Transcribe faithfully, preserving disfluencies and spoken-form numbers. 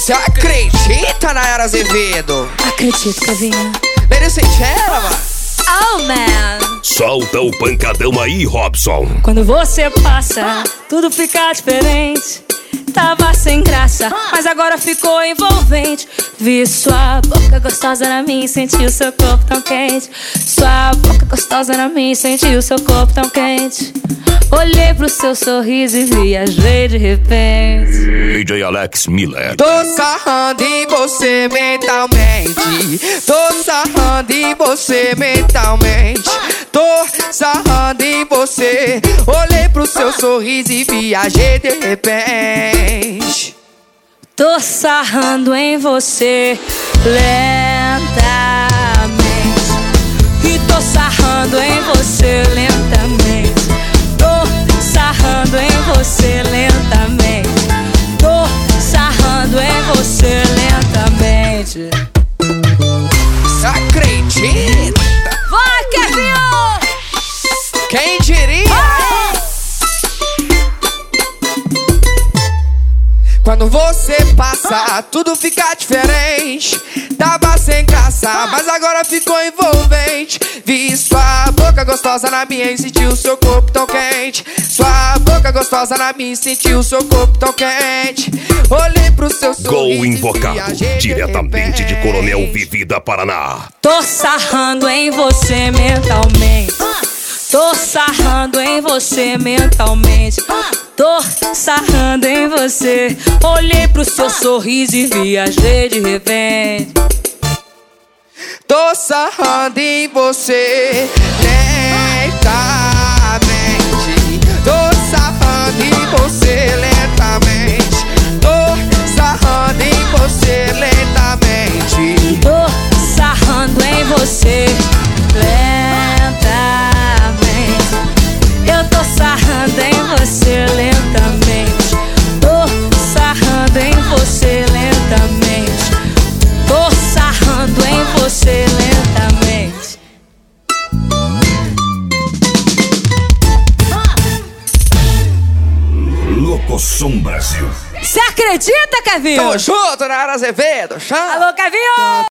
Você acredita, Nayara Azevedo? Acredito, Kevinha. Ladies and gentlemen. Oh, man. Solta o pancadão aí, Robson. Quando você passa, tudo fica diferente. Tava sem graça, mas agora ficou envolvente. Vi sua boca gostosa na minha e senti o seu corpo tão quente. Sua boca gostosa na minha e senti o seu corpo tão quente. Olhei pro seu sorriso e viajei de repente. D J Alex Miller. Tô sarrando em você mentalmente. Tô sarrando em você mentalmente. Tô sarrando em você. Olhei pro seu sorriso e viajei de repente. Tô sarrando em você lentamente. E tô sarrando em você lentamente. Tô sarrando em você lentamente. Tô sarrando em você lentamente. Você acredita? Vai, Kevinho! Quem diria? Quando você passa, tudo fica diferente. Tava sem graça, mas agora ficou envolvente. Vi sua boca gostosa na minha e senti o seu corpo tão quente. Sua boca gostosa na minha e senti o seu corpo tão quente. Olhei pro seu sorriso. Gol invocado, diretamente de Coronel Vivida, Paraná. Tô sarrando em você mentalmente. Tô sarrando em você mentalmente. Tô sarrando em você. Olhei pro seu sorriso e viajei de repente. Tô sarrando em você lentamente. Tô sarrando em você lentamente. Tô sarrando em você lentamente. Tô sarrando em você lentamente. Eu tô sarrando em você lentamente. Tô sarrando em você lentamente. Tô sarrando em você lentamente. Locosom Brasil. Você acredita, Kevinho? Tamo junto, Nayara Azevedo. Chama. Alô, Kevinho!